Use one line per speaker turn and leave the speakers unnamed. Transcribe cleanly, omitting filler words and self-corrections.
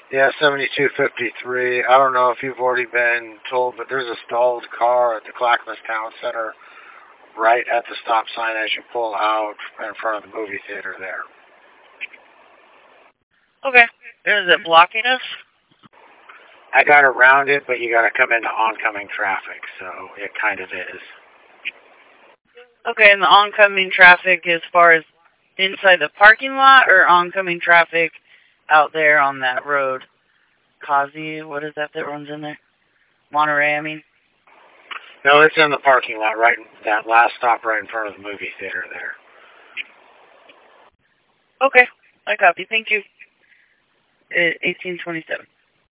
Yeah, 7253. I don't know if you've already been told, but there's a stalled car at the Clackamas Town Center right at the stop sign as you pull out in front of the movie theater there.
Okay. Is it blocking us?
I got around it, but you got to come into oncoming traffic, so it kind of is.
Okay, and the oncoming traffic as far as inside the parking lot or oncoming traffic out there on that road? Kazi, what is that runs in there? Monterey, I mean?
No, it's in the parking lot, right? That last stop right in front of the movie theater there.
Okay, I copy. Thank you. 1827.